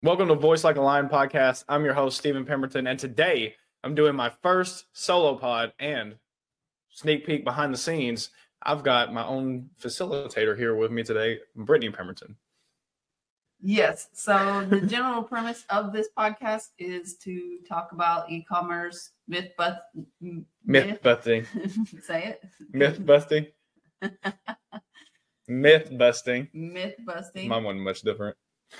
Welcome to Voice Like a Lion podcast. I'm your host, Stephen Pemberton, and today I'm doing my first solo pod and sneak peek behind the scenes. I've got my own facilitator here with me today, Brittany Pemberton. Yes. So the general premise of this podcast is to talk about e-commerce myth busting. Say it. Myth busting. Myth busting. Myth busting. Mine wasn't much different.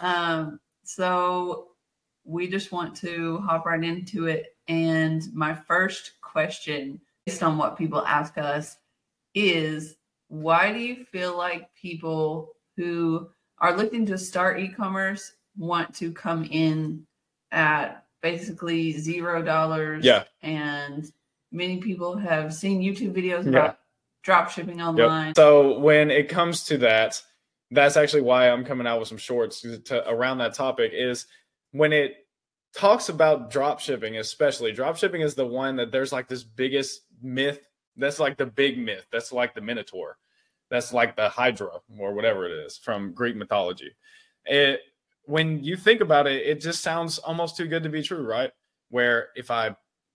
So we just want to hop right into it. And my first question, based on what people ask us, is why do you feel like people who are looking to start e-commerce want to come in at basically $0? Yeah. And many people have seen YouTube videos about drop shipping online. Yep. So when it comes to that, that's actually why I'm coming out with some shorts around that topic. Is when it talks about drop shipping, especially drop shipping is the one that there's like this biggest myth. That's like the big myth. That's like the Minotaur. That's like the Hydra or whatever it is from Greek mythology. When you think about it, it just sounds almost too good to be true, right? Where if I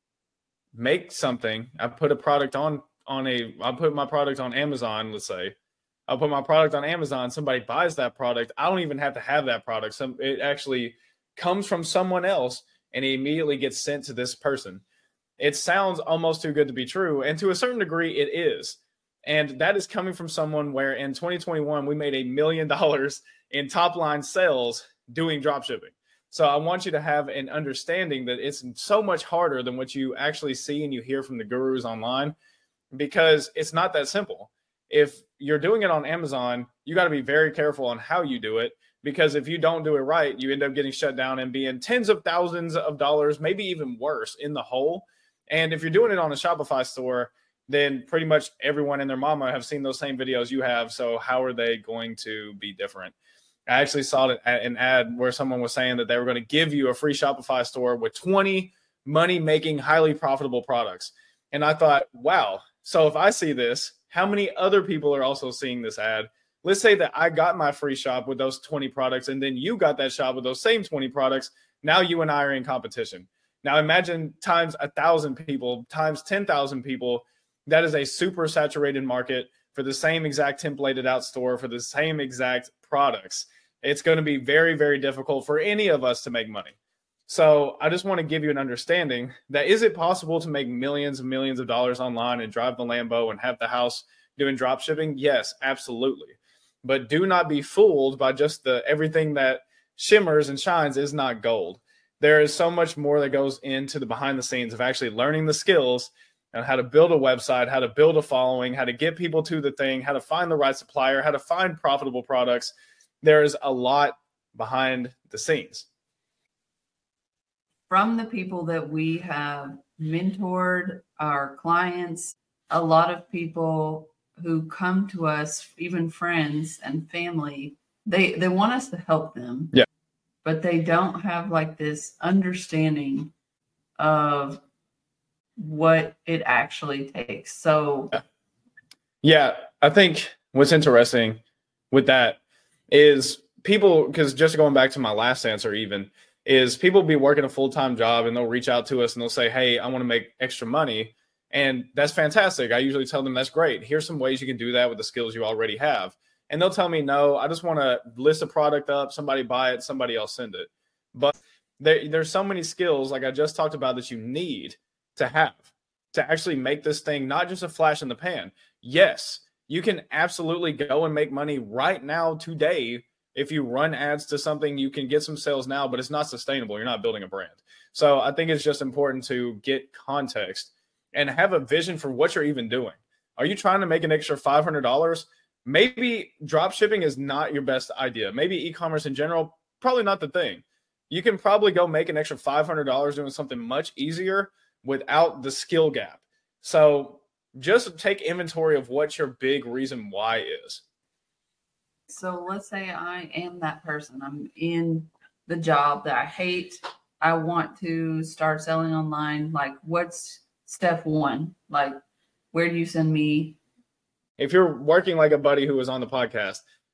make something, I put a product I put my product on Amazon, let's say. I'll put my product on Amazon. Somebody buys that product. I don't even have to have that product. It actually comes from someone else and it immediately gets sent to this person. It sounds almost too good to be true. And to a certain degree, it is. And that is coming from someone where in 2021, we made $1 million in top line sales doing drop shipping. So I want you to have an understanding that it's so much harder than what you actually see and you hear from the gurus online, because it's not that simple. If you're doing it on Amazon, you got to be very careful on how you do it, because if you don't do it right, you end up getting shut down and being tens of thousands of dollars, maybe even worse, in the hole. And if you're doing it on a Shopify store, then pretty much everyone and their mama have seen those same videos you have. So how are they going to be different? I actually saw an ad where someone was saying that they were going to give you a free Shopify store with 20 money-making, highly profitable products. And I thought, wow. So if I see this, how many other people are also seeing this ad? Let's say that I got my free shop with those 20 products, and then you got that shop with those same 20 products. Now you and I are in competition. Now imagine times 1,000 people, times 10,000 people. That is a super saturated market for the same exact templated out store for the same exact products. It's going to be very, very difficult for any of us to make money. So I just want to give you an understanding that is it possible to make millions and millions of dollars online and drive the Lambo and have the house doing drop shipping? Yes, absolutely. But do not be fooled by just everything that shimmers and shines is not gold. There is so much more that goes into the behind the scenes of actually learning the skills and how to build a website, how to build a following, how to get people to the thing, how to find the right supplier, how to find profitable products. There is a lot behind the scenes. From the people that we have mentored, our clients, a lot of people who come to us, even friends and family, they want us to help them. Yeah. But they don't have like this understanding of what it actually takes. So yeah, I think what's interesting with that is people, because just going back to my last answer even, is people be working a full-time job and they'll reach out to us and they'll say, hey, I want to make extra money. And that's fantastic. I usually tell them that's great. Here's some ways you can do that with the skills you already have. And they'll tell me, no, I just want to list a product up, somebody buy it, somebody else send it. But there's so many skills, like I just talked about, that you need to have to actually make this thing not just a flash in the pan. Yes, you can absolutely go and make money right now today. If you run ads to something, you can get some sales now, but it's not sustainable. You're not building a brand. So I think it's just important to get context and have a vision for what you're even doing. Are you trying to make an extra $500? Maybe drop shipping is not your best idea. Maybe e-commerce in general, probably not the thing. You can probably go make an extra $500 doing something much easier without the skill gap. So just take inventory of what your big reason why is. So let's say I am that person. I'm in the job that I hate. I want to start selling online. Like, what's step one? Like, where do you send me? If you're working like a buddy who was on the podcast,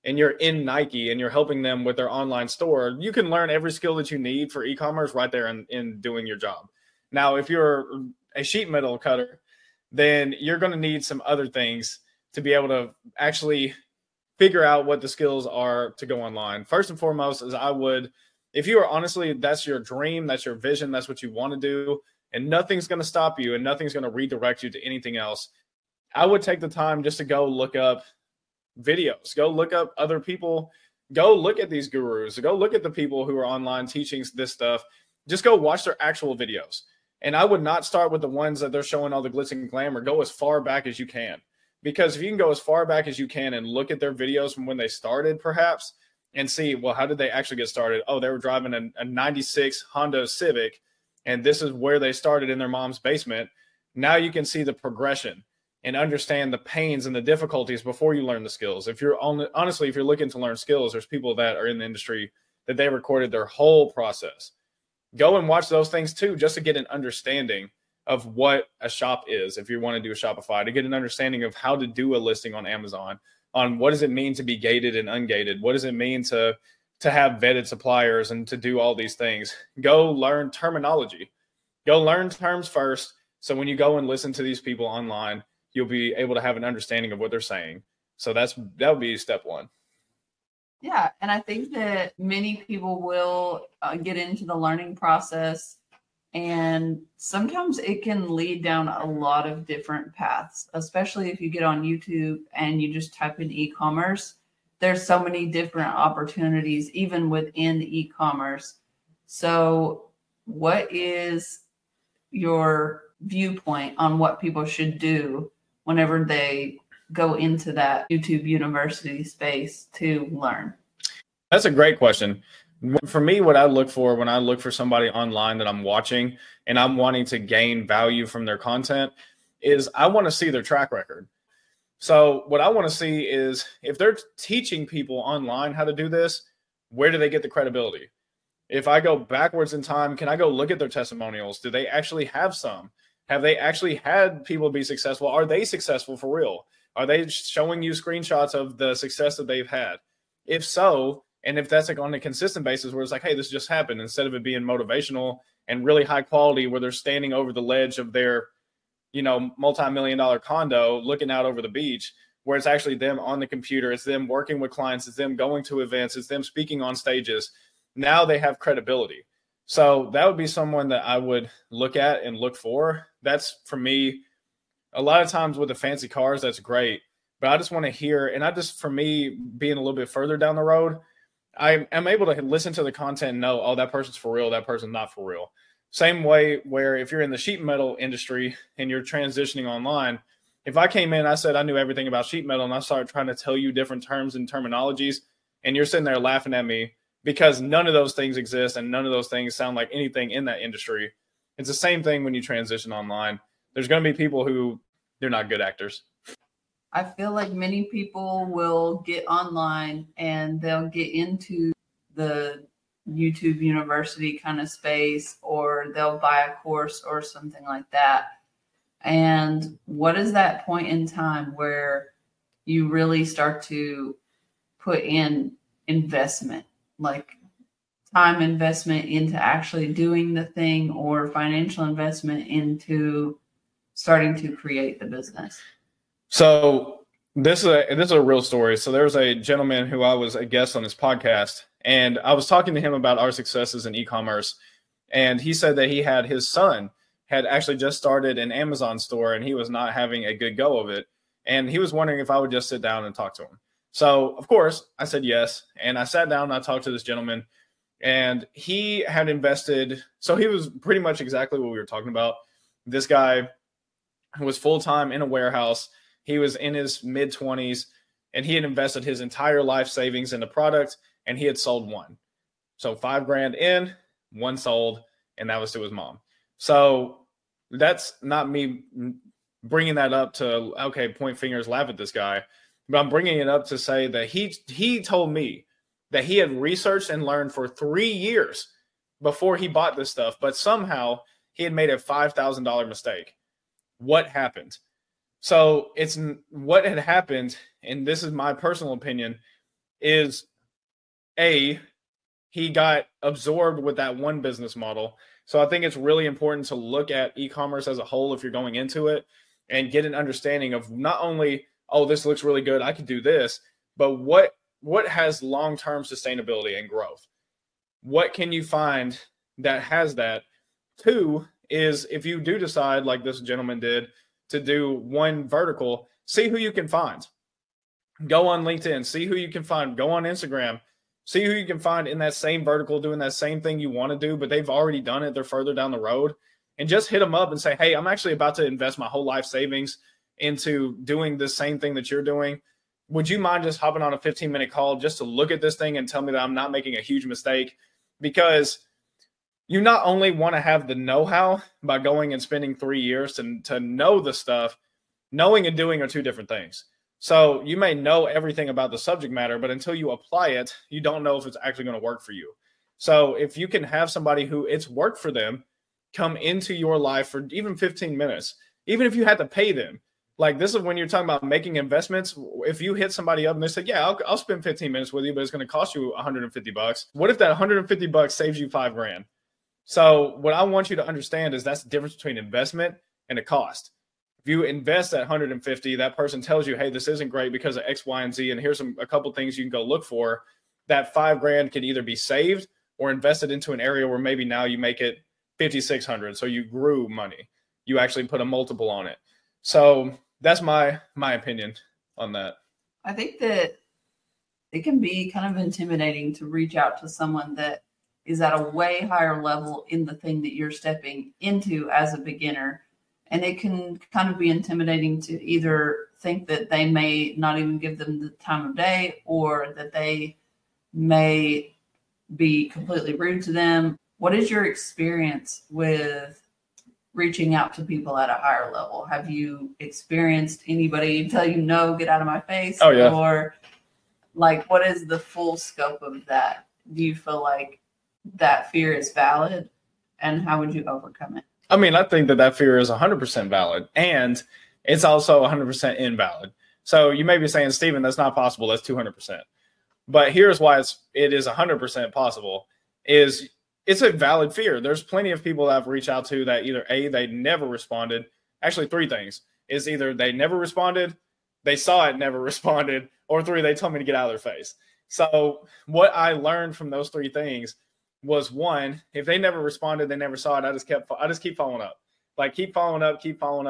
and you're in Nike and you're helping them with their online store, you can learn every skill that you need for e-commerce right there in doing your job. Now, if you're a sheet metal cutter, then you're going to need some other things to be able to actually figure out what the skills are to go online. First and foremost is if you are honestly, that's your dream, that's your vision, that's what you want to do, and nothing's going to stop you and nothing's going to redirect you to anything else, I would take the time just to go look up videos, go look up other people, go look at these gurus, go look at the people who are online teaching this stuff. Just go watch their actual videos. And I would not start with the ones that they're showing all the glitz and glamour. Go as far back as you can. Because if you can go as far back as you can and look at their videos from when they started, perhaps, and see, well, how did they actually get started? Oh, they were driving a 96 Honda Civic, and this is where they started in their mom's basement. Now you can see the progression and understand the pains and the difficulties before you learn the skills. If you're honestly, if you're looking to learn skills, there's people that are in the industry that they recorded their whole process. Go and watch those things too, just to get an understanding of what a shop is. If you want to do a Shopify, to get an understanding of how to do a listing on Amazon, on what does it mean to be gated and ungated? What does it mean to have vetted suppliers and to do all these things? Go learn terminology. Go learn terms first. So when you go and listen to these people online, you'll be able to have an understanding of what they're saying. So that would be step one. Yeah, and I think that many people will get into the learning process, and sometimes it can lead down a lot of different paths, especially if you get on YouTube and you just type in e-commerce. There's so many different opportunities, even within e-commerce. So what is your viewpoint on what people should do whenever they go into that YouTube university space to learn? That's a great question. For me, what I look for when I look for somebody online that I'm watching and I'm wanting to gain value from their content is I want to see their track record. So what I want to see is if they're teaching people online how to do this, where do they get the credibility? If I go backwards in time, can I go look at their testimonials? Do they actually have some? Have they actually had people be successful? Are they successful for real? Are they showing you screenshots of the success that they've had? If so, and if that's like on a consistent basis where it's like, hey, this just happened, instead of it being motivational and really high quality where they're standing over the ledge of their, multi-million-dollar condo looking out over the beach, where it's actually them on the computer, it's them working with clients, it's them going to events, it's them speaking on stages. Now they have credibility. So that would be someone that I would look at and look for. That's, for me, a lot of times with the fancy cars, that's great. But I just want to hear, and for me, being a little bit further down the road, I am able to listen to the content and know, oh, that person's for real, that person's not for real. Same way where if you're in the sheet metal industry and you're transitioning online, if I came in, I said I knew everything about sheet metal, and I started trying to tell you different terms and terminologies, and you're sitting there laughing at me because none of those things exist and none of those things sound like anything in that industry. It's the same thing when you transition online. There's going to be people who they're not good actors. I feel like many people will get online and they'll get into the YouTube university kind of space, or they'll buy a course or something like that. And what is that point in time where you really start to put in investment, like time investment into actually doing the thing, or financial investment into starting to create the business? So this is a real story. So there was a gentleman who I was a guest on his podcast, and I was talking to him about our successes in e-commerce. And he said that his son had actually just started an Amazon store, and he was not having a good go of it. And he was wondering if I would just sit down and talk to him. So of course I said yes. And I sat down and I talked to this gentleman, and he had invested. So he was pretty much exactly what we were talking about. This guy was full-time in a warehouse. He was in his mid-20s, and he had invested his entire life savings in the product, and he had sold one. So $5,000 in, one sold, and that was to his mom. So that's not me bringing that up to, okay, point fingers, laugh at this guy. But I'm bringing it up to say that he told me that he had researched and learned for 3 years before he bought this stuff, but somehow he had made a $5,000 mistake. What happened? So it's what had happened, and this is my personal opinion, is he got absorbed with that one business model. So I think it's really important to look at e-commerce as a whole if you're going into it and get an understanding of not only, oh, this looks really good, I could do this, but what has long-term sustainability and growth? What can you find that has that? Two is, if you do decide, like this gentleman did, to do one vertical, see who you can find. Go on LinkedIn, see who you can find. Go on Instagram, see who you can find in that same vertical doing that same thing you want to do, but they've already done it. They're further down the road. And just hit them up and say, hey, I'm actually about to invest my whole life savings into doing the same thing that you're doing. Would you mind just hopping on a 15-minute call just to look at this thing and tell me that I'm not making a huge mistake? Because you not only want to have the know-how by going and spending 3 years to know the stuff, knowing and doing are two different things. So you may know everything about the subject matter, but until you apply it, you don't know if it's actually going to work for you. So if you can have somebody who it's worked for them come into your life for even 15 minutes, even if you had to pay them, like this is when you're talking about making investments. If you hit somebody up and they say, yeah, I'll spend 15 minutes with you, but it's going to cost you $150. What if that $150 saves you $5,000? So what I want you to understand is that's the difference between investment and a cost. If you invest at 150, that person tells you, hey, this isn't great because of X, Y, and Z, and here's a couple things you can go look for. That $5,000 can either be saved or invested into an area where maybe now you make it 5,600. So you grew money. You actually put a multiple on it. So that's my opinion on that. I think that it can be kind of intimidating to reach out to someone that is at a way higher level in the thing that you're stepping into as a beginner. And it can kind of be intimidating to either think that they may not even give them the time of day, or that they may be completely rude to them. What is your experience with reaching out to people at a higher level? Have you experienced anybody tell you, no, get out of my face? Oh, yeah. Or like, what is the full scope of that? Do you feel like that fear is valid, and how would you overcome it? I mean, I think that fear is 100% valid, and it's also 100% invalid. So you may be saying, Stephen, that's not possible. That's 200%. But here's why it is 100% possible. It's a valid fear. There's plenty of people that I've reached out to that either A, they never responded. Actually, three things is either they never responded, they saw it, never responded, or three, they told me to get out of their face. So what I learned from those three things was, one, if they never responded, they never saw it, I just keep following up. Like, keep following up.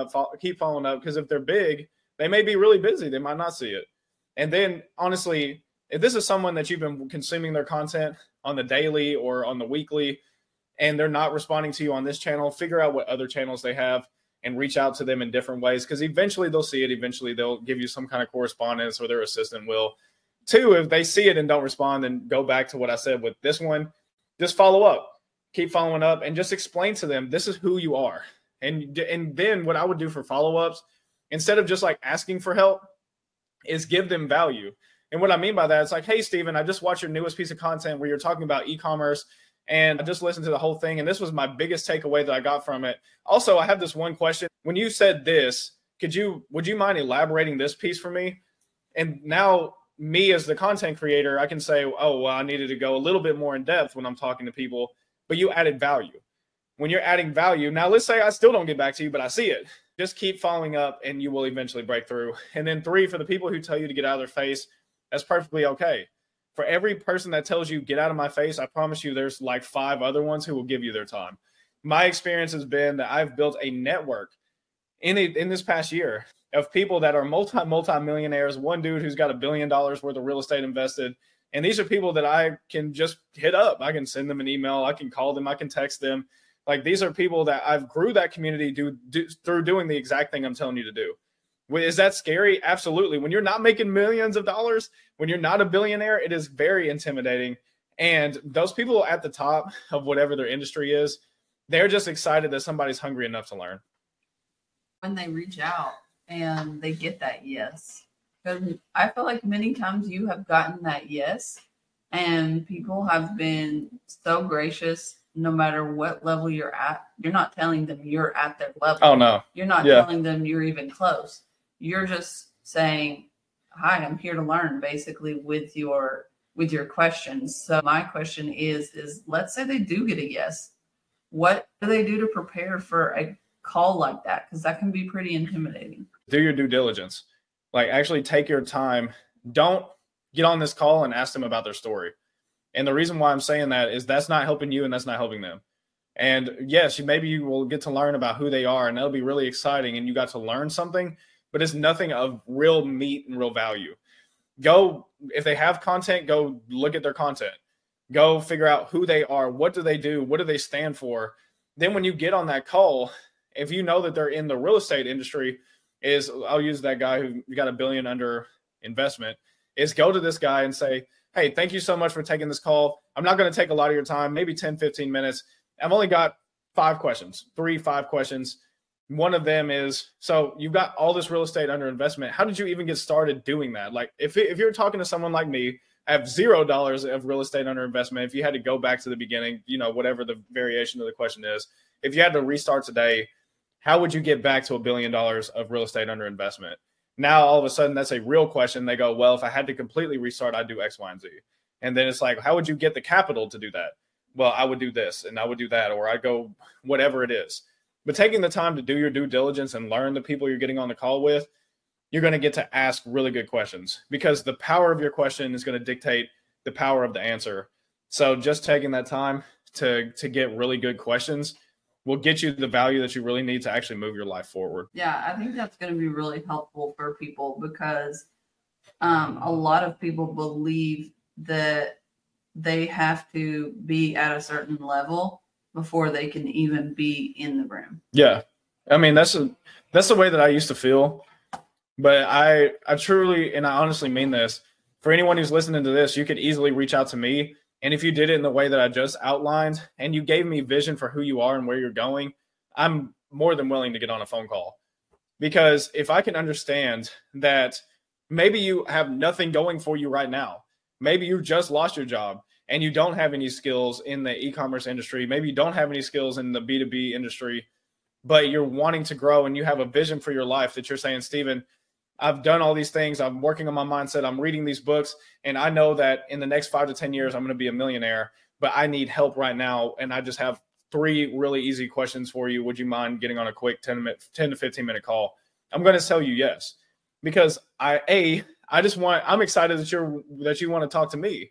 Because if they're big, they may be really busy. They might not see it. And then, honestly, if this is someone that you've been consuming their content on the daily or on the weekly, and they're not responding to you on this channel, figure out what other channels they have and reach out to them in different ways, because eventually they'll see it. Eventually they'll give you some kind of correspondence, or their assistant will. Two, if they see it and don't respond, then go back to what I said with this one. Just follow up, keep following up, and just explain to them, this is who you are. And then what I would do for follow-ups, instead of just like asking for help, is give them value. And what I mean by that, it's like, hey, Stephen, I just watched your newest piece of content where you're talking about e-commerce, and I just listened to the whole thing, and this was my biggest takeaway that I got from it. Also, I have this one question. When you said this, would you mind elaborating this piece for me? And now, me as the content creator, I can say, oh, well, I needed to go a little bit more in depth when I'm talking to people, but you added value. When you're adding value, now let's say I still don't get back to you, but I see it. Just keep following up and you will eventually break through. And then three, for the people who tell you to get out of their face, that's perfectly okay. For every person that tells you get out of my face, I promise you there's like 5 other ones who will give you their time. My experience has been that I've built a network in this past year of people that are multi-millionaires. One dude who's got $1 billion worth of real estate invested. And these are people that I can just hit up. I can send them an email. I can call them. I can text them. Like, these are people that I've grew that community through doing the exact thing I'm telling you to do. Is that scary? Absolutely. When you're not making millions of dollars, when you're not a billionaire, it is very intimidating. And those people at the top of whatever their industry is, they're just excited that somebody's hungry enough to learn. When they reach out and they get that yes, because I feel like many times you have gotten that yes, and people have been so gracious. No matter what level you're at, you're not telling them you're at their level. Oh, no. You're not telling them you're even close. You're just saying, hi, I'm here to learn, basically, with your questions. So my question is let's say they do get a yes. What do they do to prepare for a call like that? Because that can be pretty intimidating. Do your due diligence. Like, actually take your time. Don't get on this call and ask them about their story. And the reason why I'm saying that is that's not helping you and that's not helping them. And yes, maybe you will get to learn about who they are, and that'll be really exciting, and you got to learn something, but it's nothing of real meat and real value. Go, if they have content, go look at their content. Go figure out who they are. What do they do? What do they stand for? Then when you get on that call, if you know that they're in the real estate industry, I'll use that guy who got $1 billion under investment, is go to this guy and say, hey, thank you so much for taking this call. I'm not going to take a lot of your time, maybe 10, 15 minutes. I've only got 5 questions. One of them is, so you've got all this real estate under investment. How did you even get started doing that? Like, if you're talking to someone like me, I have $0 of real estate under investment. If you had to go back to the beginning, whatever the variation of the question is, if you had to restart today, how would you get back to $1 billion of real estate under investment? Now, all of a sudden, that's a real question. They go, well, if I had to completely restart, I'd do X, Y, and Z. And then it's like, how would you get the capital to do that? Well, I would do this and I would do that, or I go whatever it is. But taking the time to do your due diligence and learn the people you're getting on the call with, you're going to get to ask really good questions, because the power of your question is going to dictate the power of the answer. So just taking that time to get really good questions will get you the value that you really need to actually move your life forward. Yeah, I think that's going to be really helpful for people, because a lot of people believe that they have to be at a certain level before they can even be in the room. Yeah. I mean, that's the way that I used to feel. But I truly, and I honestly mean this, for anyone who's listening to this, you could easily reach out to me. And if you did it in the way that I just outlined, and you gave me vision for who you are and where you're going, I'm more than willing to get on a phone call. Because if I can understand that maybe you have nothing going for you right now, maybe you just lost your job and you don't have any skills in the e-commerce industry, maybe you don't have any skills in the B2B industry, but you're wanting to grow and you have a vision for your life that you're saying, Stephen, I've done all these things. I'm working on my mindset. I'm reading these books. And I know that in the next 5 to 10 years, I'm going to be a millionaire, but I need help right now. And I just have 3 really easy questions for you. Would you mind getting on a quick 10 to 15 minute call? I'm going to tell you yes, because I'm excited that you want to talk to me.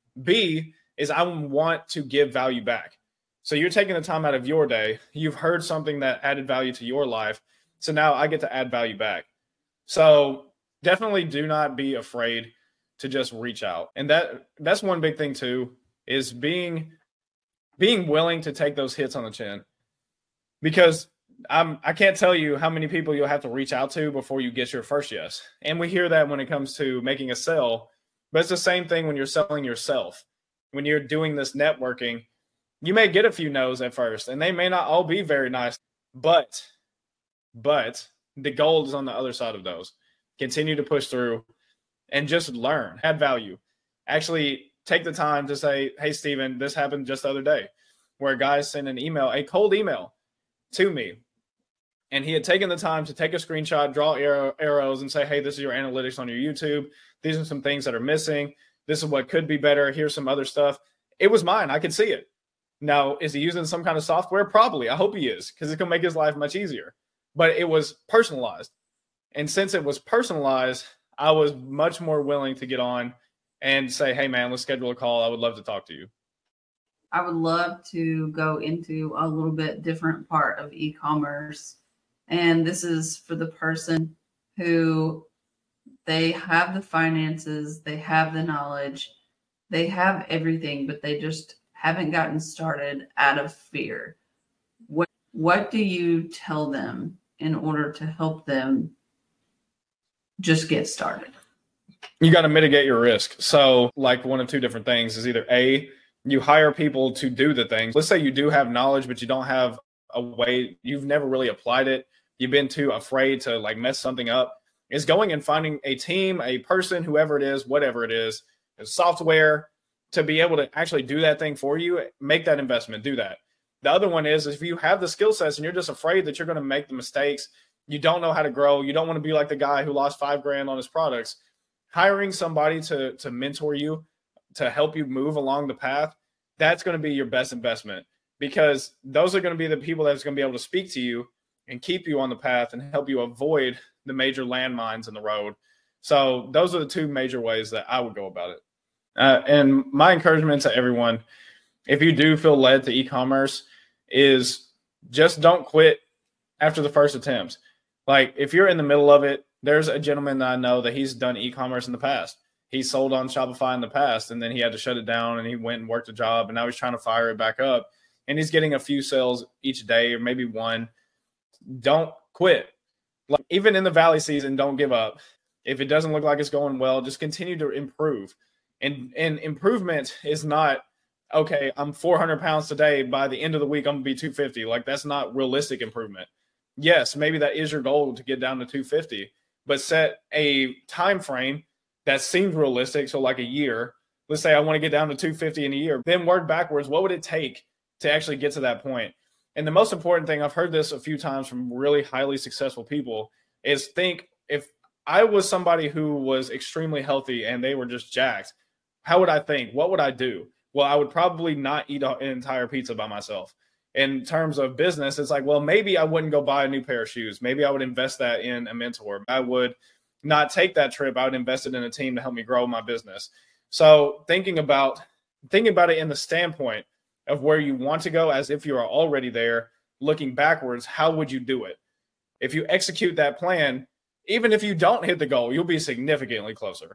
B is I want to give value back. So you're taking the time out of your day. You've heard something that added value to your life. So now I get to add value back. So definitely do not be afraid to just reach out. And that's one big thing too, is being willing to take those hits on the chin. Because I can't tell you how many people you'll have to reach out to before you get your first yes. And we hear that when it comes to making a sale, but it's the same thing when you're selling yourself. When you're doing this networking, you may get a few no's at first, and they may not all be very nice, but the gold is on the other side of those. Continue to push through and just learn, add value. Actually take the time to say, hey, Stephen, this happened just the other day where a guy sent a cold email to me. And he had taken the time to take a screenshot, draw arrows and say, hey, this is your analytics on your YouTube. These are some things that are missing. This is what could be better. Here's some other stuff. It was mine. I could see it. Now, is he using some kind of software? Probably. I hope he is, because it can make his life much easier. But it was personalized. And since it was personalized, I was much more willing to get on and say, hey, man, let's schedule a call. I would love to talk to you. I would love to go into a little bit different part of e-commerce. And this is for the person who they have the finances, they have the knowledge, they have everything, but they just haven't gotten started out of fear. What do you tell them in order to help them just get started? You got to mitigate your risk. So like one of 2 different things is either A, you hire people to do the things. Let's say you do have knowledge, but you don't have a way, you've never really applied it. You've been too afraid to like mess something up. Is going and finding a team, a person, whoever it is, whatever it is, software to be able to actually do that thing for you. Make that investment, do that. The other one is if you have the skill sets and you're just afraid that you're going to make the mistakes, you don't know how to grow, you don't want to be like the guy who lost $5,000 on his products, hiring somebody to mentor you, to help you move along the path, that's going to be your best investment, because those are going to be the people that's going to be able to speak to you and keep you on the path and help you avoid the major landmines in the road. So those are the two major ways that I would go about it. And my encouragement to everyone, if you do feel led to e-commerce, is just don't quit after the first attempt. Like, if you're in the middle of it, there's a gentleman that I know that he's done e-commerce in the past. He sold on Shopify in the past, and then he had to shut it down, and he went and worked a job, and now he's trying to fire it back up. And he's getting a few sales each day, or maybe one. Don't quit. Like, even in the valley season, don't give up. If it doesn't look like it's going well, just continue to improve. And improvement is not, okay, I'm 400 pounds today. By the end of the week, I'm going to be 250. Like, that's not realistic improvement. Yes, maybe that is your goal, to get down to 250, but set a time frame that seems realistic. So like a year, let's say I want to get down to 250 in a year, then work backwards. What would it take to actually get to that point? And the most important thing, I've heard this a few times from really highly successful people, is think, if I was somebody who was extremely healthy and they were just jacked, how would I think? What would I do? Well, I would probably not eat an entire pizza by myself. In terms of business, it's like, well, maybe I wouldn't go buy a new pair of shoes. Maybe I would invest that in a mentor. I would not take that trip. I would invest it in a team to help me grow my business. So thinking about it in the standpoint of where you want to go, as if you are already there, looking backwards, how would you do it? If you execute that plan, even if you don't hit the goal, you'll be significantly closer.